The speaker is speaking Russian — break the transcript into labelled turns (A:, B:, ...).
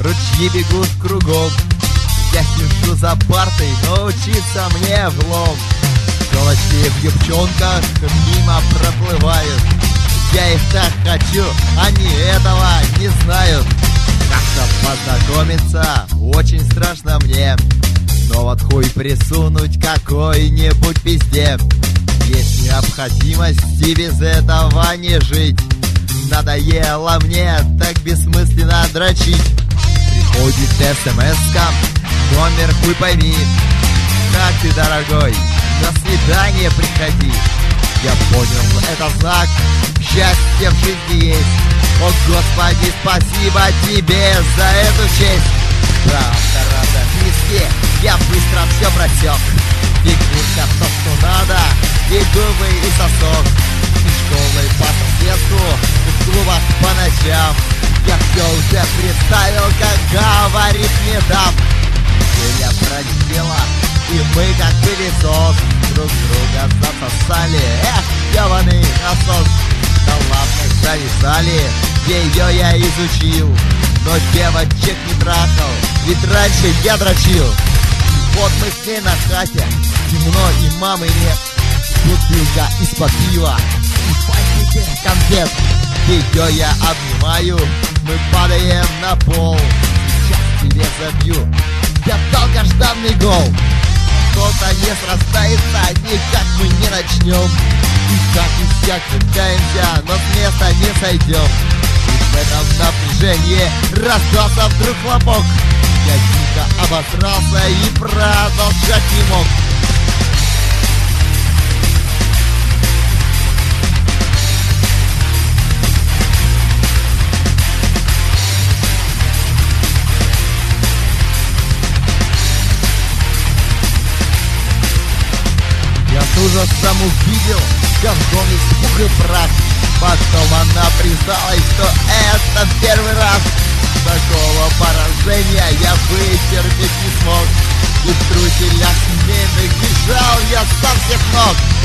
A: ручьи бегут кругом. Я сижу за партой, но учиться мне влом. Телочки в юбчонках мимо проплывают. Я их так хочу, они этого не знают. Как-то познакомиться очень страшно мне, но вот хуй присунуть какой-нибудь пизде. Есть необходимость и без этого не жить. Надоело мне так бессмысленно дрочить. Приходит смс-ка, номер хуй пойми. Как ты, дорогой, на свидание приходи. Я понял, это знак, счастье в жизни есть. О, Господи, спасибо тебе за эту честь. Правда, близкие, я быстро все просек. Фигурка то, что надо, и губы, и сосок. И школой по соседству, и в клубах по ночам. Я все уже представил, как говорит мне дам. Неделя пролетела, и мы как пылесос друг друга засосали. Эх, ебаный насос. На лапках зависали, ее я изучил, но девочек не трахал, ведь раньше я дрочил. Вот мы с ней на хате, темно и мамы нет. Бутылка из-под пива и пакетик конфет. Ее я обнимаю, мы падаем на пол. Сейчас тебе забью, я долгожданный гол. Что-то не срастается, никак мы не начнем. И как и всяк пытаемся, но с места не сойдем. И в этом напряжении раздался вдруг хлопок. Я дико обосрался и продолжать не мог. Я с ужасом увидел, как в доме пух и прах. Потом она призналась, что это первый раз. Такого поражения я вытерпеть не смог. И в труселях семейных бежал я со всех ног.